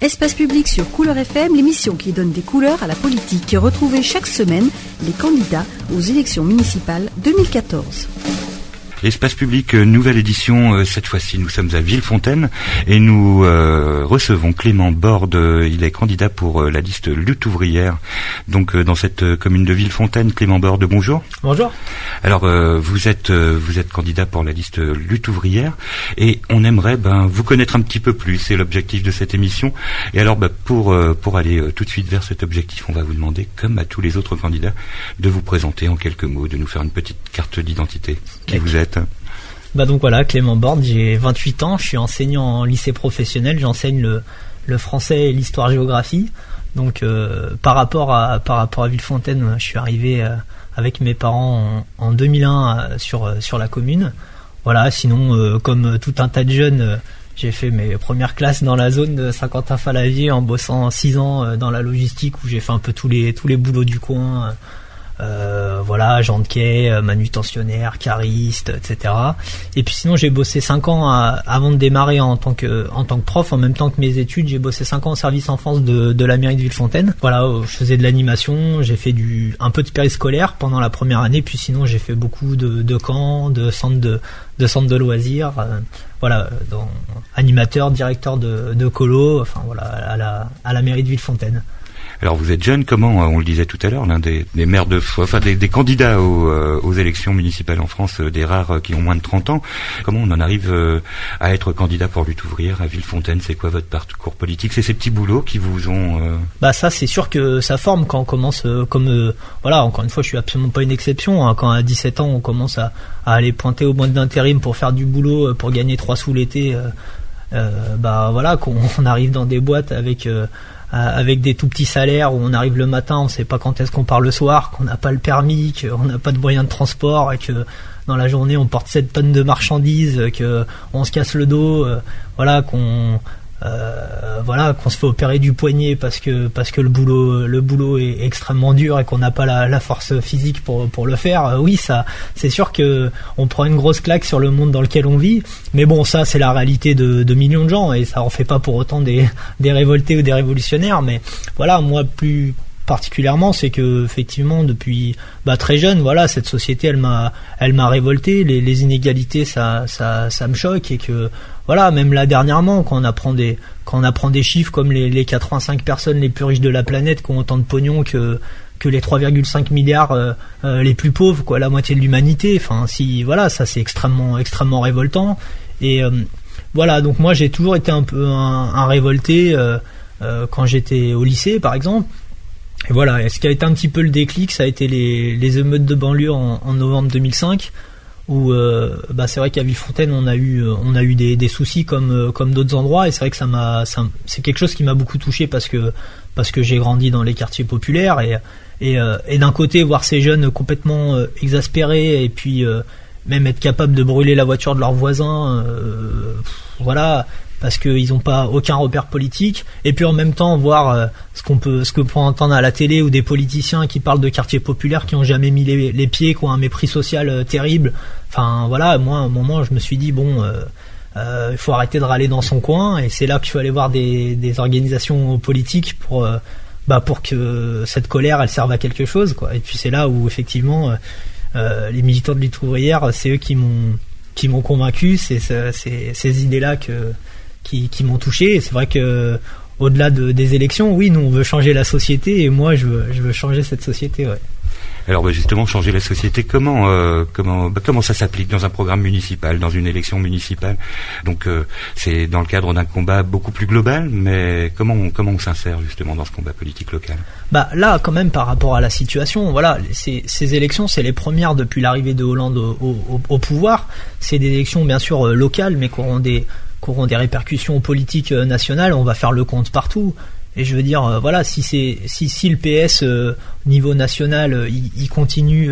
Espace public sur Couleur FM, l'émission qui donne des couleurs à la politique. Retrouvez chaque semaine les candidats aux élections municipales 2014. Espace public, nouvelle édition, cette fois-ci nous sommes à Villefontaine et nous recevons Clément Borde, il est candidat pour la liste Lutte ouvrière, donc dans cette commune de Villefontaine. Clément Borde, bonjour. Bonjour. Alors vous êtes candidat pour la liste Lutte ouvrière et on aimerait vous connaître un petit peu plus, c'est l'objectif de cette émission. Et alors pour aller tout de suite vers cet objectif, on va vous demander, comme à tous les autres candidats, de vous présenter en quelques mots, de nous faire une petite carte d'identité. Qui vous êtes ? Donc voilà, Clément Borde, j'ai 28 ans, je suis enseignant en lycée professionnel, j'enseigne le français et l'histoire-géographie. Donc par rapport à Villefontaine, je suis arrivé avec mes parents en 2001 sur la commune. Voilà, sinon comme tout un tas de jeunes, j'ai fait mes premières classes dans la zone de Saint-Quentin-Fallavier en bossant 6 ans dans la logistique où j'ai fait un peu tous les boulots du coin. Voilà, agent de quai, manutentionnaire, cariste, etc. Et puis sinon j'ai bossé 5 ans avant de démarrer en tant que prof, en même temps que mes études. J'ai bossé 5 ans au service enfance de la mairie de Villefontaine. Voilà, je faisais de l'animation, j'ai fait un peu de périscolaire pendant la première année, puis sinon j'ai fait beaucoup de camps, de centres de loisirs, voilà, animateur, directeur de colo, enfin voilà, à la mairie de Villefontaine. Alors vous êtes jeune, comment, on le disait tout à l'heure, l'un des maires des candidats aux élections municipales en France, des rares qui ont moins de 30 ans. Comment on en arrive à être candidat pour Lutte ouvrière à Villefontaine? C'est quoi votre parcours politique? C'est ces petits boulots qui vous ont... Ça c'est sûr que ça forme quand on commence voilà, encore une fois je suis absolument pas une exception, hein, quand à 17 ans on commence à aller pointer au mois d'intérim pour faire du boulot, pour gagner 3 sous l'été, voilà, qu'on arrive dans des boîtes avec des tout petits salaires où on arrive le matin, on sait pas quand est-ce qu'on part le soir, qu'on n'a pas le permis, qu'on n'a pas de moyens de transport et que dans la journée on porte 7 tonnes de marchandises, que on se casse le dos, voilà, qu'on se fait opérer du poignet parce que le boulot est extrêmement dur et qu'on n'a pas la force physique pour le faire. Oui, ça, c'est sûr que on prend une grosse claque sur le monde dans lequel on vit, mais bon, ça c'est la réalité de millions de gens et ça en fait pas pour autant des révoltés ou des révolutionnaires. Mais voilà, moi plus particulièrement, c'est que effectivement depuis très jeune, voilà, cette société elle m'a révolté, les inégalités ça me choque et que voilà, même là dernièrement quand on apprend des chiffres comme les 85 personnes les plus riches de la planète qui ont autant de pognon que les 3,5 milliards les plus pauvres, quoi, la moitié de l'humanité, enfin si voilà, ça c'est extrêmement révoltant et voilà, donc moi j'ai toujours été un peu un révolté quand j'étais au lycée par exemple. Et voilà, et ce qui a été un petit peu le déclic, ça a été les émeutes de banlieue en novembre 2005, où c'est vrai qu'à Villefontaine on a eu des soucis comme d'autres endroits, et c'est vrai que c'est quelque chose qui m'a beaucoup touché parce que j'ai grandi dans les quartiers populaires et d'un côté voir ces jeunes complètement exaspérés et puis même être capables de brûler la voiture de leurs voisins, voilà, parce qu'ils n'ont pas aucun repère politique, et puis en même temps voir ce que peut entendre à la télé ou des politiciens qui parlent de quartiers populaires qui n'ont jamais mis les pieds, qui ont un mépris social terrible. Enfin voilà, moi à un moment je me suis dit il faut arrêter de râler dans son coin, et c'est là qu'il faut aller voir des organisations politiques pour que cette colère elle serve à quelque chose, quoi. Et puis c'est là où effectivement les militants de Lutte ouvrière, c'est eux qui m'ont convaincu, c'est ces idées-là qui m'ont touché. Et c'est vrai que au-delà des élections, oui, nous on veut changer la société, et moi je veux changer cette société, ouais. Alors justement, changer la société, comment ça s'applique dans un programme municipal, dans une élection municipale? Donc c'est dans le cadre d'un combat beaucoup plus global, mais comment on s'insère justement dans ce combat politique local? Là, quand même, par rapport à la situation, voilà, ces élections, c'est les premières depuis l'arrivée de Hollande au pouvoir. C'est des élections bien sûr locales, mais qui auront des répercussions politiques nationales. On va faire le compte partout. Et je veux dire, voilà, si le PS niveau national, il continue,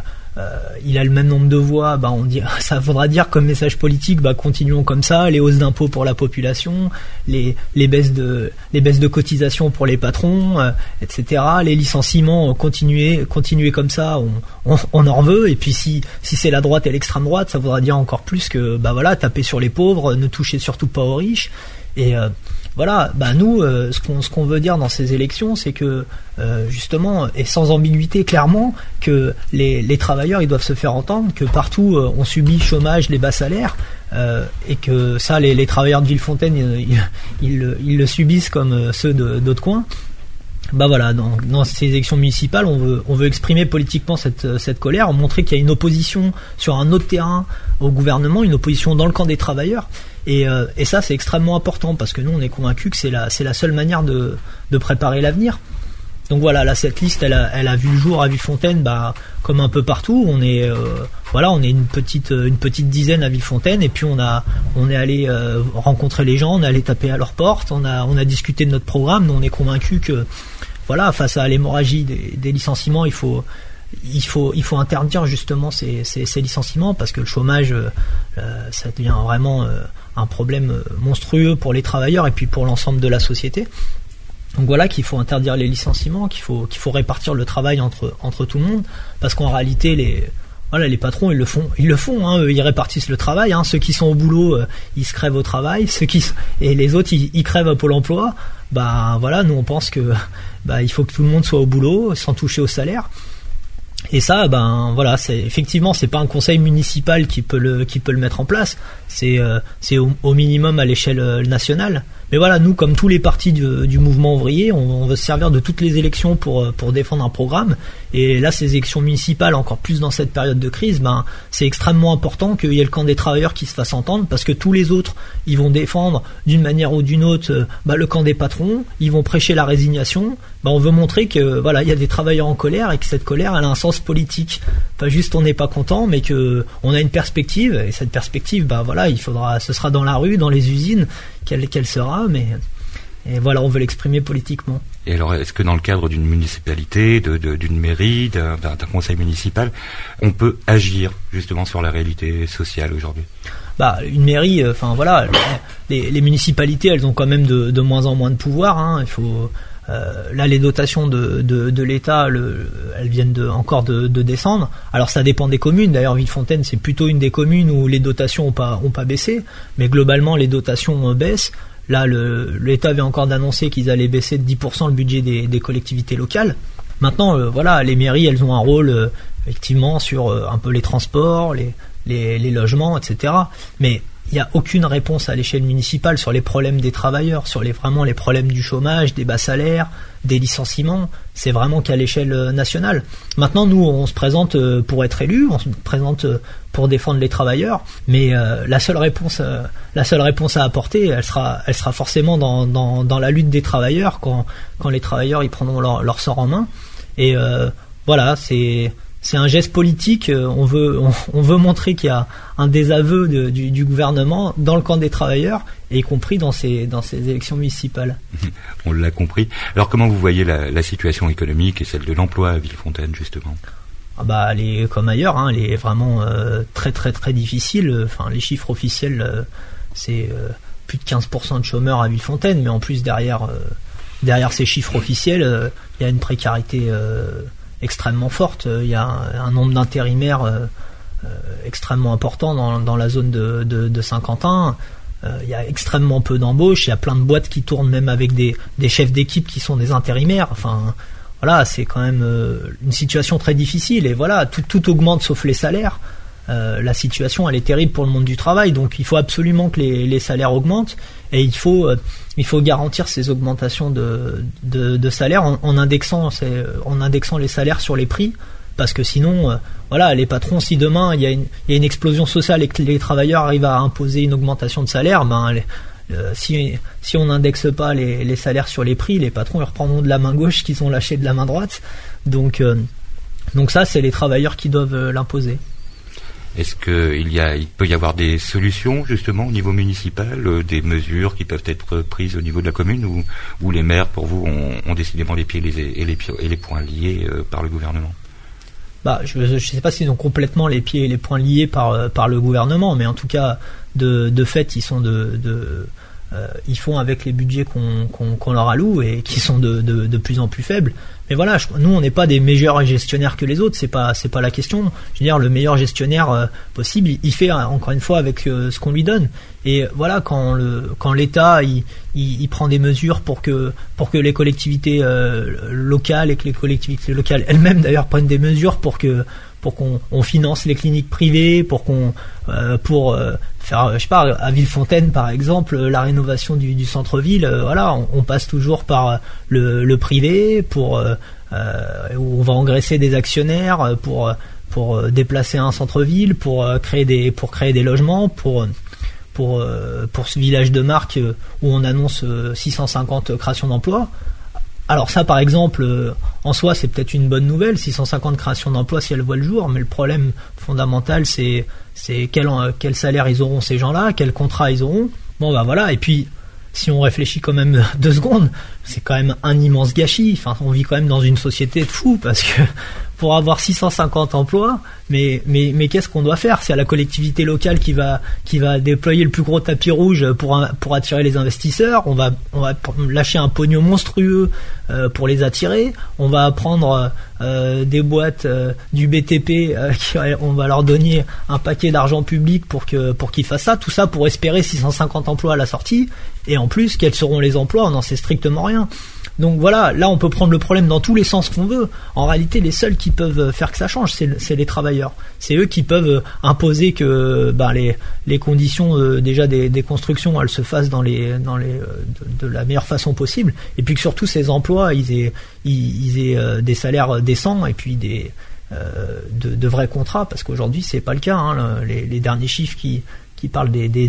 il a le même nombre de voix, ça faudra dire comme message politique, continuons comme ça, les hausses d'impôts pour la population, les baisses de cotisations pour les patrons, etc. Les licenciements, continuer comme ça, on en veut. Et puis si c'est la droite et l'extrême droite, ça voudra dire encore plus que taper sur les pauvres, ne toucher surtout pas aux riches. voilà, nous, ce qu'on veut dire dans ces élections, c'est que justement, et sans ambiguïté, clairement, que les travailleurs, ils doivent se faire entendre, que partout on subit le chômage, les bas salaires, et que ça, les travailleurs de Villefontaine, ils le subissent comme ceux d'autres coins. Voilà, dans ces élections municipales, on veut exprimer politiquement cette colère, montrer qu'il y a une opposition sur un autre terrain au gouvernement, une opposition dans le camp des travailleurs. Et ça, c'est extrêmement important parce que nous, on est convaincus que c'est la seule manière de préparer l'avenir. Donc voilà, là, cette liste, elle a vu le jour à Villefontaine, comme un peu partout. On est une petite dizaine à Villefontaine, et puis on est allé rencontrer les gens, on est allé taper à leur porte, on a discuté de notre programme. Nous, on est convaincus que voilà, face à l'hémorragie des licenciements, il faut interdire justement ces licenciements, parce que le chômage, ça devient vraiment un problème monstrueux pour les travailleurs et puis pour l'ensemble de la société. Donc voilà, qu'il faut interdire les licenciements, qu'il faut répartir le travail entre tout le monde, parce qu'en réalité les patrons ils le font, eux, ils répartissent le travail, ceux qui sont au boulot, ils se crèvent au travail, et les autres ils crèvent à Pôle emploi. Voilà, nous on pense que il faut que tout le monde soit au boulot sans toucher au salaire. Et ça, voilà, c'est pas un conseil municipal qui peut le mettre en place. C'est au minimum à l'échelle nationale. Mais voilà, nous, comme tous les partis du mouvement ouvrier, on veut se servir de toutes les élections pour défendre un programme. Et là, ces élections municipales, encore plus dans cette période de crise, c'est extrêmement important qu'il y ait le camp des travailleurs qui se fasse entendre, parce que tous les autres, ils vont défendre d'une manière ou d'une autre le camp des patrons, ils vont prêcher la résignation. On veut montrer que voilà, il y a des travailleurs en colère et que cette colère, elle a un sens politique. Pas juste on n'est pas content, mais que on a une perspective, et cette perspective, voilà, ce sera dans la rue, dans les usines, qu'elle sera, et voilà, on veut l'exprimer politiquement. Et alors, est-ce que dans le cadre d'une municipalité, d'une mairie, d'un conseil municipal, on peut agir justement sur la réalité sociale aujourd'hui ? Une mairie, voilà, les municipalités, elles ont quand même de moins en moins de pouvoir. Il faut là, les dotations de l'État, elles viennent encore de descendre. Alors ça dépend des communes. D'ailleurs, Villefontaine, c'est plutôt une des communes où les dotations ont pas baissé, mais globalement les dotations baissent. Là, l'État avait encore d'annoncer qu'ils allaient baisser de 10% le budget des collectivités locales. Maintenant, voilà, les mairies, elles ont un rôle effectivement sur un peu les transports, les logements, etc. Mais il n'y a aucune réponse à l'échelle municipale sur les problèmes des travailleurs, sur vraiment les problèmes du chômage, des bas salaires, des licenciements. C'est vraiment qu'à l'échelle nationale. Maintenant, nous, on se présente pour être élus, on se présente pour défendre les travailleurs, mais la seule réponse à apporter, elle sera forcément dans la lutte des travailleurs, quand les travailleurs ils prendront leur sort en main. Et voilà, c'est un geste politique. On veut montrer qu'il y a un désaveu du gouvernement dans le camp des travailleurs, et y compris dans ces élections municipales. On l'a compris. Alors comment vous voyez la situation économique et celle de l'emploi à Villefontaine, justement ? Elle est comme ailleurs, elle est vraiment très très très difficile. Les chiffres officiels, c'est plus de 15% de chômeurs à Villefontaine, mais en plus derrière ces chiffres officiels, il y a une précarité extrêmement forte. Il y a un nombre d'intérimaires extrêmement important dans la zone de Saint-Quentin. Il y a extrêmement peu d'embauches. Il y a plein de boîtes qui tournent même avec des chefs d'équipe qui sont des intérimaires. Voilà, c'est quand même une situation très difficile. Et voilà, tout augmente sauf les salaires. La situation, elle est terrible pour le monde du travail. Donc il faut absolument que les salaires augmentent, et il faut garantir ces augmentations de salaires en indexant les salaires sur les prix, parce que sinon, voilà, les patrons, si demain il y a une explosion sociale et que les travailleurs arrivent à imposer une augmentation de salaire, si on n'indexe pas les salaires sur les prix, les patrons ils reprendront de la main gauche qu'ils ont lâché de la main droite. Donc ça, c'est les travailleurs qui doivent l'imposer. Est-ce qu'il peut y avoir des solutions justement au niveau municipal, des mesures qui peuvent être prises au niveau de la commune, où les maires, pour vous, ont décidément les pieds et les poings liés par le gouvernement ? Je ne sais pas s'ils ont complètement les pieds et les poings liés par le gouvernement, mais en tout cas, de fait, ils sont ils font avec les budgets qu'on leur alloue et qui sont de plus en plus faibles. Mais voilà, nous on n'est pas des meilleurs gestionnaires que les autres, c'est pas la question. Je veux dire, le meilleur gestionnaire possible, il fait encore une fois avec ce qu'on lui donne. Et voilà, quand l'État il prend des mesures pour que les collectivités locales et que les collectivités locales elles-mêmes d'ailleurs prennent des mesures pour qu'on finance les cliniques privées, pour faire, je sais pas, à Villefontaine par exemple, la rénovation du centre-ville, voilà, on passe toujours par le privé où on va engraisser des actionnaires pour déplacer un centre-ville, pour créer des logements, pour ce village de marque où on annonce 650 créations d'emplois. Alors ça, par exemple, en soi, c'est peut-être une bonne nouvelle, 650 créations d'emplois si elles voient le jour, mais le problème fondamental, c'est quel salaire ils auront ces gens-là, quel contrat ils auront. Bon, bah voilà, et puis, si on réfléchit quand même 2 secondes, c'est quand même un immense gâchis. Enfin, on vit quand même dans une société de fous, parce que pour avoir 650 emplois, mais qu'est-ce qu'on doit faire? C'est à la collectivité locale qui va déployer le plus gros tapis rouge pour attirer les investisseurs. On va lâcher un pognon monstrueux pour les attirer. On va prendre des boîtes du BTP, on va leur donner un paquet d'argent public pour qu'ils fassent ça. Tout ça pour espérer 650 emplois à la sortie. Et en plus, quels seront les emplois? On n'en sait strictement rien. Donc voilà, là on peut prendre le problème dans tous les sens qu'on veut. En réalité, les seuls qui peuvent faire que ça change, c'est les travailleurs. C'est eux qui peuvent imposer que les conditions déjà des constructions, elles se fassent de la meilleure façon possible. Et puis que surtout ces emplois, ils aient des salaires décents et puis de vrais contrats, parce qu'aujourd'hui c'est pas le cas. Les derniers chiffres qui parlent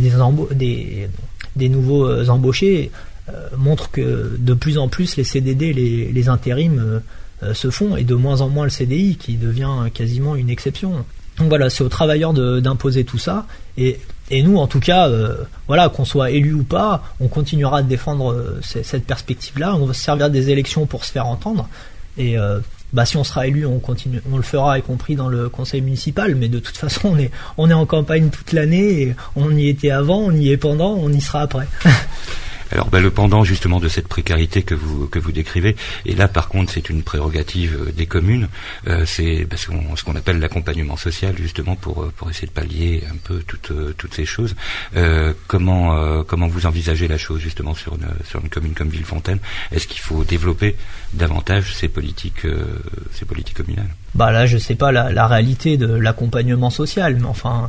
des nouveaux embauchés montre que de plus en plus les CDD, les intérims se font, et de moins en moins le CDI, qui devient quasiment une exception. Donc voilà, c'est aux travailleurs d'imposer tout ça, et nous en tout cas, voilà, qu'on soit élu ou pas, on continuera de défendre cette perspective-là. On va se servir des élections pour se faire entendre, et si on sera élu, on le fera, y compris dans le conseil municipal, mais de toute façon on est en campagne toute l'année, et on y était avant, on y est pendant, on y sera après. Alors le pendant justement de cette précarité que vous décrivez, et là par contre c'est une prérogative des communes, c'est ce qu'on appelle l'accompagnement social, justement pour essayer de pallier un peu toutes ces choses. Comment vous envisagez la chose justement sur une commune comme Villefontaine? Est-ce qu'il faut développer davantage ces politiques communales? Là je sais pas la réalité de l'accompagnement social, mais enfin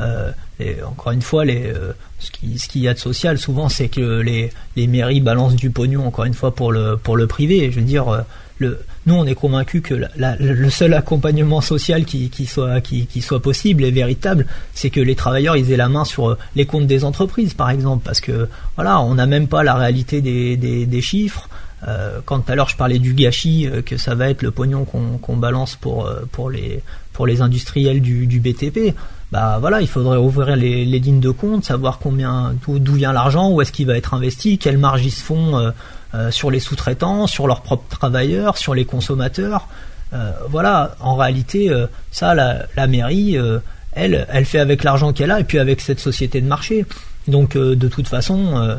et encore une fois, ce qu'il y a de social souvent, c'est que les mairies balancent du pognon, encore une fois, pour le privé. Je veux dire, nous on est convaincus que le seul accompagnement social qui soit possible et véritable, c'est que les travailleurs ils aient la main sur les comptes des entreprises, par exemple, parce que voilà, on n'a même pas la réalité des chiffres. Quand tout à l'heure je parlais du gâchis, que ça va être le pognon qu'on balance pour les industriels du BTP, voilà, il faudrait ouvrir les lignes de compte, savoir d'où vient l'argent, où est-ce qu'il va être investi, quelles marges ils se font sur les sous-traitants, sur leurs propres travailleurs, sur les consommateurs. Voilà, en réalité, ça, la mairie, elle fait avec l'argent qu'elle a, et puis avec cette société de marché. Donc de toute façon,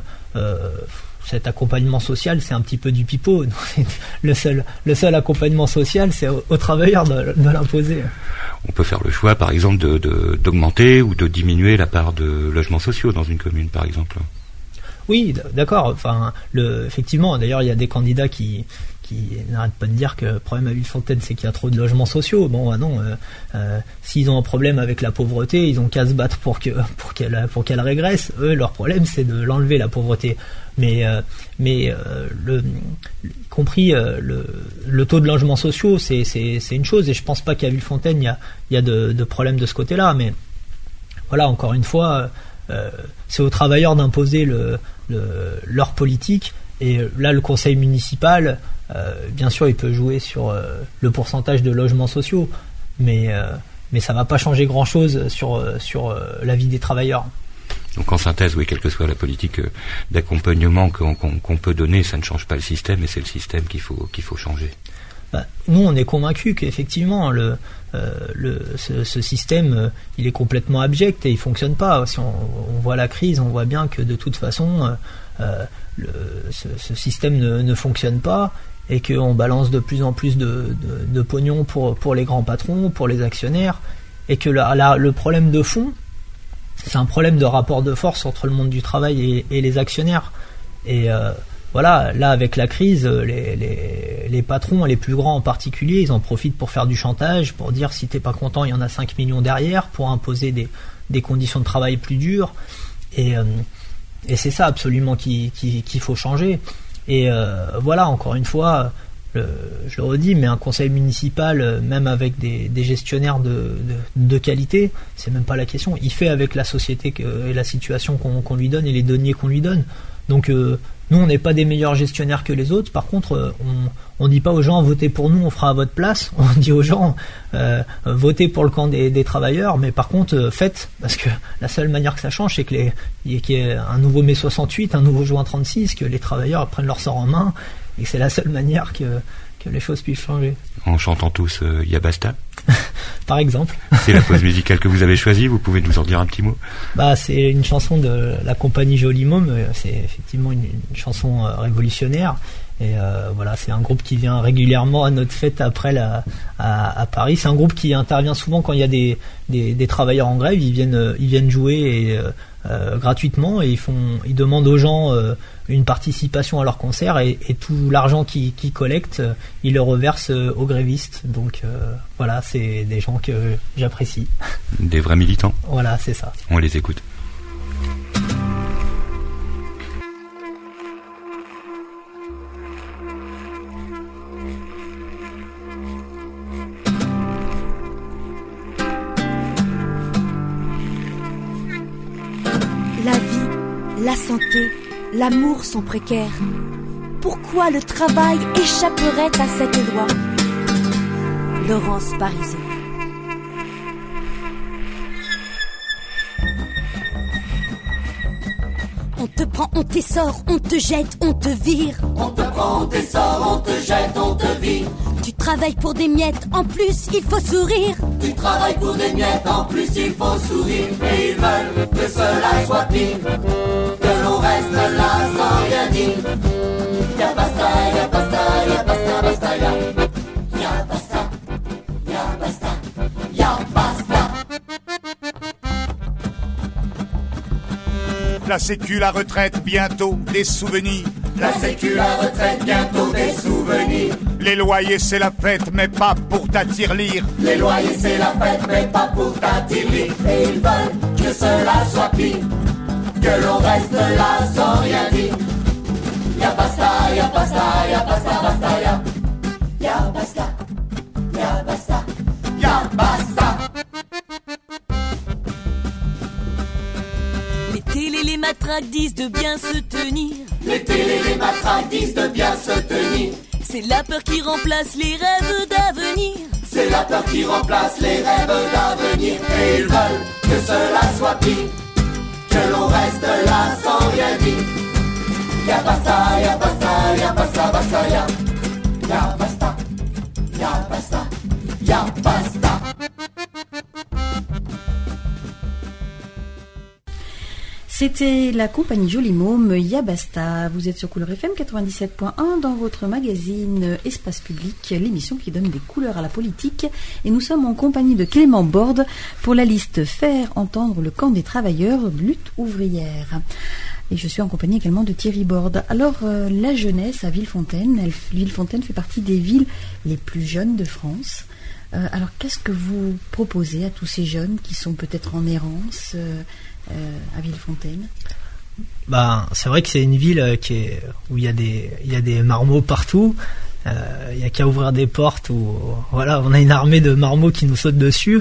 cet accompagnement social, c'est un petit peu du pipeau. Le seul accompagnement social, c'est aux travailleurs de l'imposer. On peut faire le choix, par exemple, d'augmenter ou de diminuer la part de logements sociaux dans une commune, par exemple. Oui, d'accord. Enfin, effectivement, d'ailleurs, il y a des candidats qui n'arrêtent pas de dire que le problème à Villefontaine, c'est qu'il y a trop de logements sociaux. S'ils ont un problème avec la pauvreté, ils ont qu'à se battre pour qu'elle régresse. Eux, leur problème, c'est de l'enlever, la pauvreté. Mais compris le taux de logements sociaux, c'est une chose, et je pense pas qu'à Villefontaine il y a de problèmes de ce côté-là. Mais voilà, encore une fois, c'est aux travailleurs d'imposer leur politique. Et là, le conseil municipal, bien sûr, il peut jouer sur le pourcentage de logements sociaux, mais ça va pas changer grand-chose sur la vie des travailleurs. Donc en synthèse, oui, quelle que soit la politique d'accompagnement qu'on peut donner, ça ne change pas le système, et c'est le système qu'il faut changer. nous on est convaincus qu'effectivement ce système il est complètement abject et il fonctionne pas. Si on voit la crise, on voit bien que de toute façon ce système ne fonctionne pas et qu'on balance de plus en plus de pognon pour les grands patrons, pour les actionnaires, et que le problème de fond, c'est un problème de rapport de force entre le monde du travail et les actionnaires. Et voilà, là avec la crise, les patrons, les plus grands en particulier, ils en profitent pour faire du chantage, pour dire si t'es pas content, il y en a 5 millions derrière, pour imposer des conditions de travail plus dures. Et c'est ça absolument qu'il faut changer. Et voilà, encore une fois, je le redis, mais un conseil municipal, même avec des gestionnaires de qualité, c'est même pas la question. Il fait avec la société et la situation qu'on lui donne et les deniers qu'on lui donne. Donc nous, on n'est pas des meilleurs gestionnaires que les autres. Par contre, on dit pas aux gens votez pour nous, on fera à votre place. On dit aux gens votez pour le camp des travailleurs, mais par contre faites, parce que la seule manière que ça change, c'est qu'il y ait un nouveau mai 68, un nouveau juin 36, que les travailleurs prennent leur sort en main, et c'est la seule manière que les choses puissent changer. En chantant tous Ya Basta. Par exemple. C'est la pause musicale que vous avez choisie, vous pouvez nous en dire un petit mot? C'est une chanson de la compagnie Joli Môme, c'est effectivement une chanson révolutionnaire. Et voilà, c'est un groupe qui vient régulièrement à notre fête après à Paris. C'est un groupe qui intervient souvent quand il y a des travailleurs en grève. Ils viennent jouer gratuitement, et ils demandent aux gens une participation à leur concert, et tout l'argent qu'ils collectent, ils le reversent aux grévistes. Donc voilà, c'est des gens que j'apprécie. Des vrais militants. Voilà, c'est ça. On les écoute. La vie, la santé, l'amour sont précaires. Pourquoi le travail échapperait à cette loi? Laurence Parisot. On te prend, on t'essore, on te jette, on te vire. On te prend, on t'essore, on te jette, on te vire. Tu travailles pour des miettes, en plus il faut sourire. Tu travailles pour des miettes, en plus il faut sourire. Et ils veulent que cela soit pire, que l'on reste là sans rien dire. Ya basta, ya basta, ya basta, basta, ya. Ya basta, ya basta, ya basta. La sécu, la retraite, bientôt des souvenirs. La sécu, la retraite, bientôt des souvenirs. Les loyers, c'est la fête, mais pas pour ta tirelire. Les loyers, c'est la fête, mais pas pour ta tirelire. Et ils veulent que cela soit pire, que l'on reste là sans rien dire. Ya basta, ya basta, ya basta, basta, ya. Ya basta, ya basta, ya basta. Les télés, les matraques disent de bien se tenir. Les télés, les matraques disent de bien se tenir. C'est la peur qui remplace les rêves d'avenir. C'est la peur qui remplace les rêves d'avenir. Et ils veulent que cela soit pire, que l'on reste là sans rien dire. Ya basta, ya basta, ya basta, basta, ya. Ya basta, ya basta, ya basta. C'était la compagnie Joli Môme, Ya Basta. Vous êtes sur Couleur FM 97.1 dans votre magazine Espace Public, l'émission qui donne des couleurs à la politique. Et nous sommes en compagnie de Clément Borde pour la liste Faire entendre le camp des travailleurs, lutte ouvrière. Et je suis en compagnie également de Thierry Borde. Alors, la jeunesse à Villefontaine. Villefontaine fait partie des villes les plus jeunes de France. Alors, qu'est-ce que vous proposez à tous ces jeunes qui sont peut-être en errance à Villefontaine? C'est vrai que c'est une ville où il y a des marmots partout. Il y a qu'à ouvrir des portes où voilà, on a une armée de marmots qui nous sautent dessus.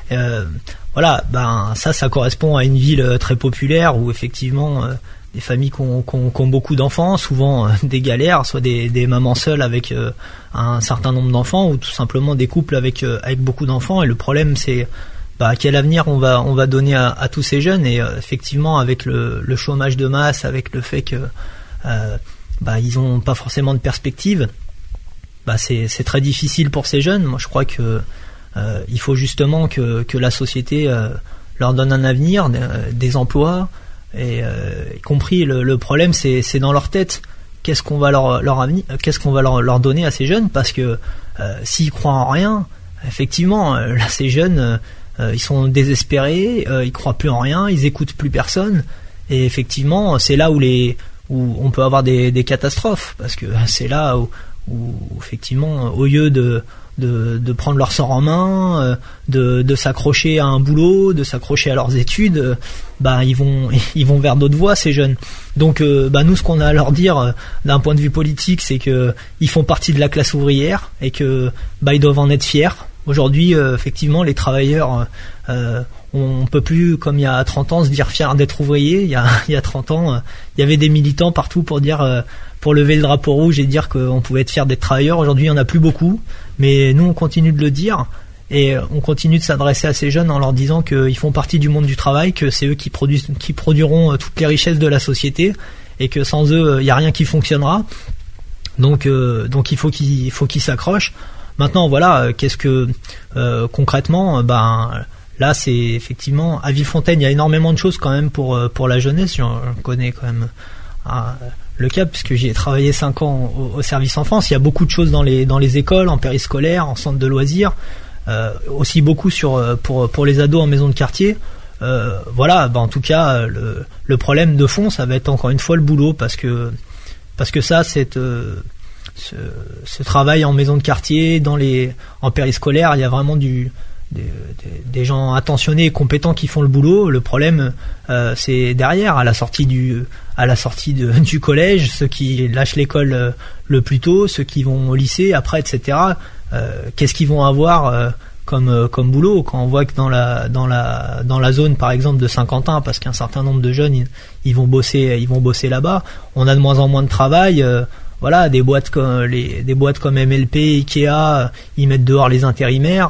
Ça correspond à une ville très populaire où effectivement des familles qui ont beaucoup d'enfants, souvent des galères, soit des mamans seules avec un certain nombre d'enfants, ou tout simplement des couples avec beaucoup d'enfants. Et le problème, c'est quel avenir on va donner à tous ces jeunes. Et effectivement, avec le chômage de masse, avec le fait que ils ont pas forcément de perspective, c'est très difficile pour ces jeunes. Moi je crois que il faut justement que la société leur donne un avenir, des emplois, et y compris le problème c'est dans leur tête. Qu'est-ce qu'on va leur donner à ces jeunes, parce que s'ils croient en rien, effectivement là ces jeunes ils sont désespérés, ils croient plus en rien, ils écoutent plus personne, et effectivement c'est là où on peut avoir des catastrophes, parce que c'est là où effectivement au lieu de prendre leur sort en main, de s'accrocher à un boulot, de s'accrocher à leurs études, ils vont vers d'autres voies, ces jeunes. Donc nous, ce qu'on a à leur dire d'un point de vue politique, c'est que ils font partie de la classe ouvrière et que ils doivent en être fiers. Aujourd'hui, effectivement, les travailleurs, on peut plus, comme il y a 30 ans, se dire fiers d'être ouvriers. Il y a 30 ans, il y avait des militants partout pour dire, pour lever le drapeau rouge et dire qu'on pouvait être fiers d'être travailleurs. Aujourd'hui, il y en a plus beaucoup, mais nous, on continue de le dire, et on continue de s'adresser à ces jeunes en leur disant qu'ils font partie du monde du travail, que c'est eux qui produiront toutes les richesses de la société, et que sans eux, il y a rien qui fonctionnera. Donc il faut qu'ils s'accrochent. Maintenant, voilà, qu'est-ce que concrètement, là, c'est effectivement à Villefontaine, il y a énormément de choses quand même pour la jeunesse. J'en connais quand même le cas, puisque j'y ai travaillé 5 ans au service enfance. Il y a beaucoup de choses dans les écoles, en périscolaire, en centre de loisirs, aussi beaucoup pour les ados en maison de quartier. En tout cas, le problème de fond, ça va être encore une fois le boulot, parce que ça, ce travail en maison de quartier, en périscolaire, il y a vraiment des gens attentionnés et compétents qui font le boulot. Le problème, c'est derrière, à la sortie du collège, ceux qui lâchent l'école le plus tôt, ceux qui vont au lycée après, etc. Qu'est-ce qu'ils vont avoir comme boulot, quand on voit que dans la zone, par exemple, de Saint-Quentin, parce qu'un certain nombre de jeunes ils vont bosser là-bas, on a de moins en moins de travail. Des boîtes comme MLP, Ikea, ils mettent dehors les intérimaires,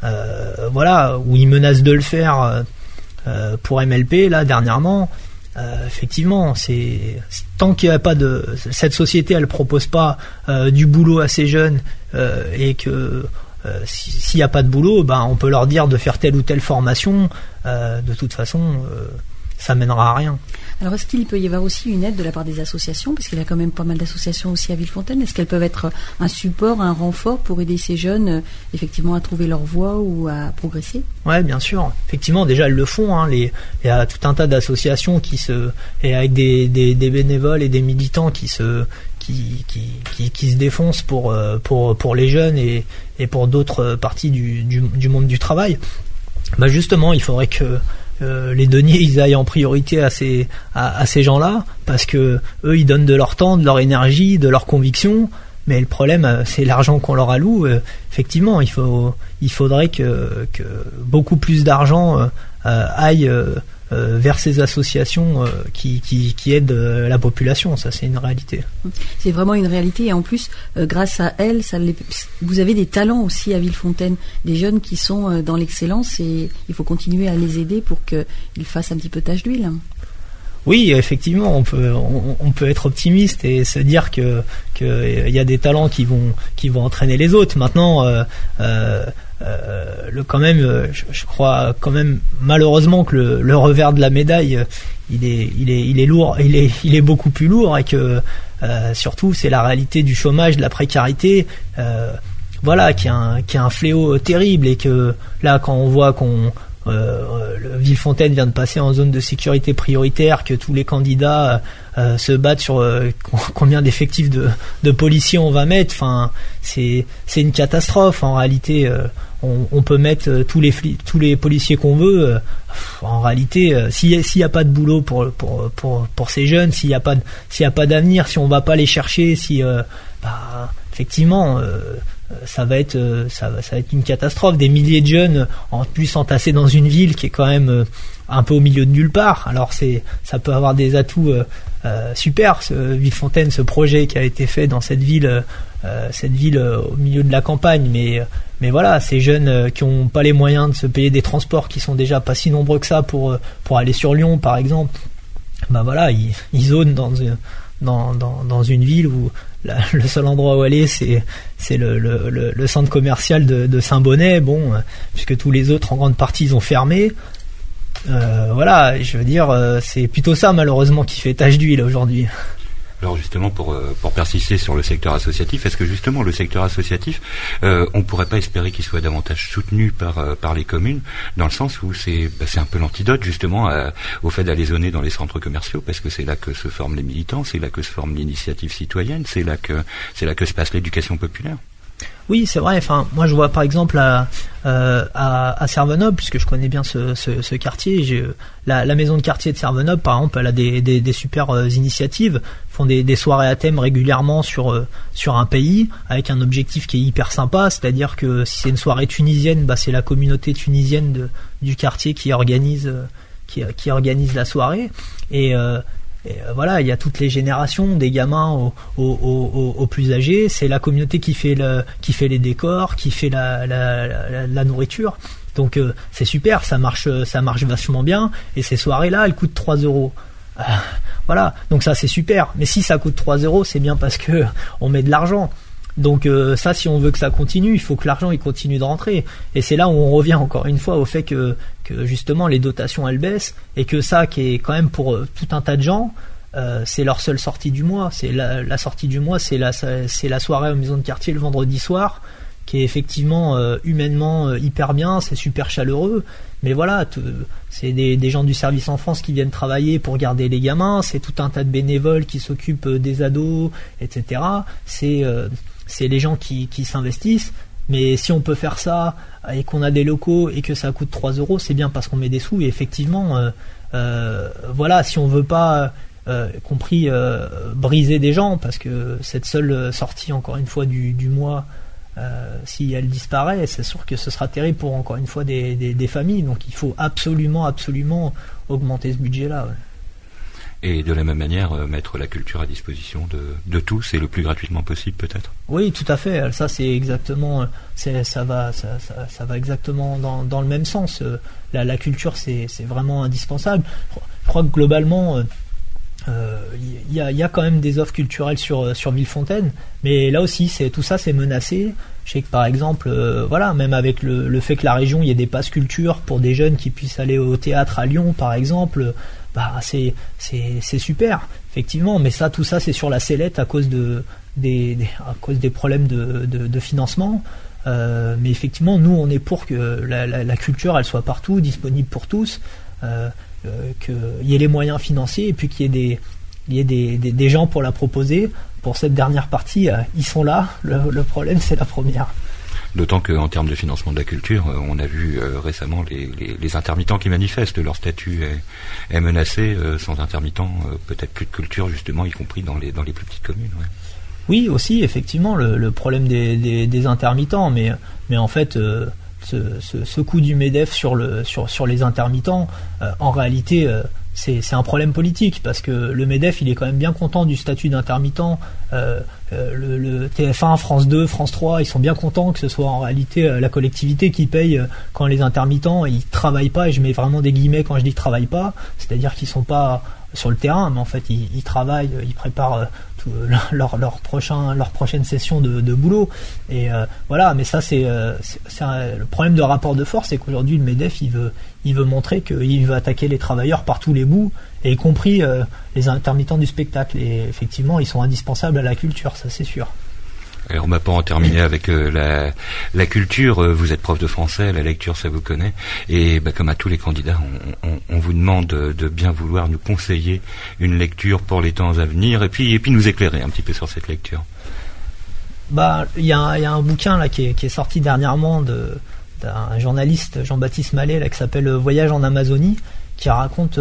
ou ils menacent de le faire pour MLP là dernièrement. Effectivement, tant qu'il n'y a pas cette société, elle propose pas du boulot à ces jeunes, et que s'il n'y a pas de boulot, on peut leur dire de faire telle ou telle formation. De toute façon, ça mènera à rien. Alors, est-ce qu'il peut y avoir aussi une aide de la part des associations, parce qu'il y a quand même pas mal d'associations aussi à Villefontaine? Est-ce qu'elles peuvent être un support, un renfort pour aider ces jeunes effectivement à trouver leur voie ou à progresser? Ouais, bien sûr. Effectivement, déjà elles le font. Il y a tout un tas d'associations et avec des bénévoles et des militants qui se défoncent pour les jeunes et pour d'autres parties du monde du travail. Justement, il faudrait que les deniers ils aillent en priorité à ces gens-là, parce que eux ils donnent de leur temps, de leur énergie, de leur conviction, mais le problème c'est l'argent qu'on leur alloue. Effectivement, il faudrait que beaucoup plus d'argent aille vers ces associations qui aident la population. Ça, c'est une réalité. C'est vraiment une réalité, et en plus, grâce à elles, vous avez des talents aussi à Villefontaine, des jeunes qui sont dans l'excellence, et il faut continuer à les aider pour qu'ils fassent un petit peu tache d'huile. Oui, effectivement, on peut être optimiste et se dire que y a des talents qui vont entraîner les autres. Maintenant, je crois quand même malheureusement que le revers de la médaille, il est lourd, il est beaucoup plus lourd, et que surtout c'est la réalité du chômage, de la précarité, qui est un fléau terrible, et que là, quand on voit Villefontaine vient de passer en zone de sécurité prioritaire, que tous les candidats se battent sur combien d'effectifs de policiers on va mettre. C'est une catastrophe en réalité. On peut mettre tous les policiers qu'on veut. En réalité, s'il y a pas de boulot pour ces jeunes, s'il y a pas d'avenir, si on va pas les chercher, effectivement, ça va être une catastrophe. Des milliers de jeunes en plus entassés dans une ville qui est quand même un peu au milieu de nulle part. Alors ça peut avoir des atouts super, Villefontaine, ce projet qui a été fait dans cette ville au milieu de la campagne, mais voilà, ces jeunes qui ont pas les moyens de se payer des transports, qui sont déjà pas si nombreux que ça pour aller sur Lyon par exemple, ils zonent dans une ville où le seul endroit où aller c'est le centre commercial de Saint-Bonnet, puisque tous les autres en grande partie ils ont fermé. Voilà, je veux dire, c'est plutôt ça malheureusement qui fait tache d'huile aujourd'hui. Alors justement, pour persister sur le secteur associatif, est-ce que justement le secteur associatif, on pourrait pas espérer qu'il soit davantage soutenu par les communes, dans le sens où c'est un peu l'antidote justement au fait d'aller zoner dans les centres commerciaux, parce que c'est là que se forment les militants, c'est là que se forme l'initiative citoyenne, c'est là que se passe l'éducation populaire. Oui, c'est vrai. Enfin, moi, je vois par exemple à Servenoble, puisque je connais bien ce quartier. La maison de quartier de Servenoble, par exemple, elle a des super initiatives. Ils font des soirées à thème régulièrement sur un pays, avec un objectif qui est hyper sympa. C'est-à-dire que si c'est une soirée tunisienne, c'est la communauté tunisienne du quartier qui organise la soirée. Et voilà, il y a toutes les générations, des gamins aux plus âgés. C'est la communauté qui fait les décors, qui fait la nourriture. Donc c'est super, ça marche vachement bien. Et ces soirées-là, elles coûtent 3 €. Voilà, donc ça c'est super. Mais si ça coûte 3 €, c'est bien parce que on met de l'argent. Donc ça, si on veut que ça continue, il faut que l'argent il continue de rentrer. Et c'est là où on revient encore une fois au fait que justement les dotations elles baissent, et que ça qui est quand même pour tout un tas de gens, c'est leur seule sortie du mois. C'est la sortie du mois, c'est la soirée aux maisons de quartier le vendredi soir, qui est effectivement humainement hyper bien, c'est super chaleureux. Mais voilà, c'est des gens du service enfance qui viennent travailler pour garder les gamins, c'est tout un tas de bénévoles qui s'occupent des ados, etc. C'est les gens qui s'investissent. Mais si on peut faire ça et qu'on a des locaux et que ça coûte 3 €, c'est bien parce qu'on met des sous. Et effectivement, voilà, si on veut pas compris briser des gens, parce que cette seule sortie encore une fois du mois, si elle disparaît, c'est sûr que ce sera terrible pour encore une fois des familles. Donc il faut absolument augmenter ce budget là, ouais. Et de la même manière, mettre la culture à disposition de tous et le plus gratuitement possible, peut-être. Oui, tout à fait. Ça, c'est exactement, ça va exactement dans le même sens. La culture, c'est vraiment indispensable. Je crois que globalement, il y a quand même des offres culturelles sur Villefontaine, mais là aussi, tout ça, c'est menacé. Je sais que par exemple, voilà, même avec le fait que la région, il y ait des passes culture pour des jeunes qui puissent aller au théâtre à Lyon, par exemple. C'est super, effectivement, mais tout ça c'est sur la sellette à cause des problèmes de financement. Mais effectivement, nous on est pour que la culture elle soit partout, disponible pour tous, qu'il y ait les moyens financiers et puis qu'il y ait des gens pour la proposer. Pour cette dernière partie, ils sont là. Le problème c'est la première. D'autant qu'en termes de financement de la culture, on a vu récemment les intermittents qui manifestent, leur statut est menacé. Sans intermittents, peut-être plus de culture justement, y compris dans les plus petites communes. Ouais. Oui, aussi effectivement le problème des intermittents, mais en fait ce coup du MEDEF sur les intermittents, en réalité c'est un problème politique, parce que le MEDEF il est quand même bien content du statut d'intermittent. Le TF1, France 2, France 3, ils sont bien contents que ce soit en réalité la collectivité qui paye quand les intermittents ils travaillent pas, et je mets vraiment des guillemets quand je dis travaillent pas, c'est-à-dire qu'ils sont pas sur le terrain, mais en fait ils travaillent, ils préparent leur prochaine session de boulot, et voilà. Mais ça c'est le problème de rapport de force, c'est qu'aujourd'hui le MEDEF il veut montrer qu'il veut attaquer les travailleurs par tous les bouts, et y compris les intermittents du spectacle, et effectivement ils sont indispensables à la culture, ça c'est sûr. Alors on va pas en terminer avec la culture. Vous êtes prof de français, la lecture ça vous connaît, et comme à tous les candidats, on vous demande de bien vouloir nous conseiller une lecture pour les temps à venir, et puis nous éclairer un petit peu sur cette lecture. Il y a un bouquin là qui est sorti dernièrement d'un journaliste, Jean-Baptiste Mallet, là, qui s'appelle Voyage en Amazonie, qui raconte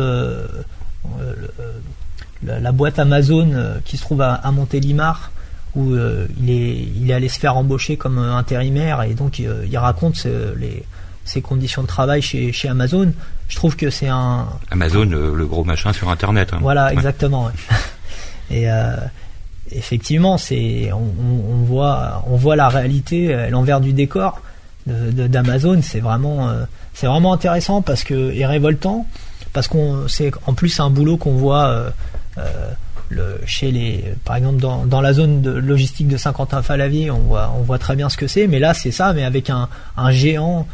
la boîte Amazon qui se trouve à Montélimar, où il est allé se faire embaucher comme intérimaire, et donc il raconte ses conditions de travail chez Amazon. Je trouve que c'est un... Amazon, le gros machin sur Internet. Hein. Voilà, ouais. Exactement. Ouais. Et effectivement, on voit la réalité, l'envers du décor d'Amazon. C'est vraiment intéressant et révoltant, parce c'est en plus un boulot qu'on voit par exemple dans la zone de logistique de Saint-Quentin-Fallavier, on voit très bien ce que c'est, mais là c'est ça, mais avec un géant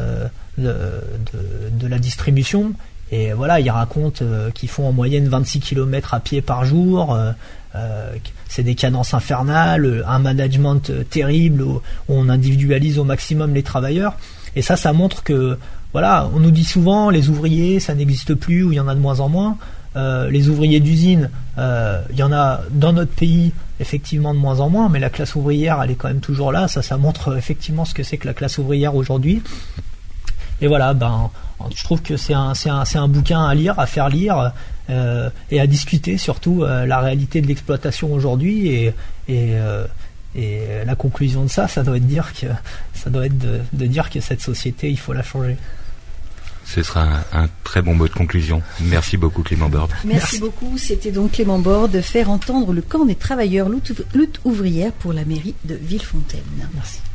de la distribution. Et voilà, ils racontent qu'ils font en moyenne 26 km à pied par jour. C'est des cadences infernales, un management terrible où on individualise au maximum les travailleurs. Et ça montre que, voilà, on nous dit souvent les ouvriers, ça n'existe plus, ou il y en a de moins en moins. Les ouvriers d'usine, il y en a dans notre pays effectivement de moins en moins, mais la classe ouvrière, elle est quand même toujours là. Ça montre effectivement ce que c'est que la classe ouvrière aujourd'hui. Et voilà, je trouve que c'est un bouquin à lire, à faire lire, et à discuter surtout la réalité de l'exploitation aujourd'hui, et la conclusion de ça doit être de dire que cette société, il faut la changer. Ce sera un très bon mot de conclusion. Merci beaucoup Clément Borde. Merci beaucoup. C'était donc Clément Borde, faire entendre le camp des travailleurs, lutte ouvrière pour la mairie de Villefontaine. Merci.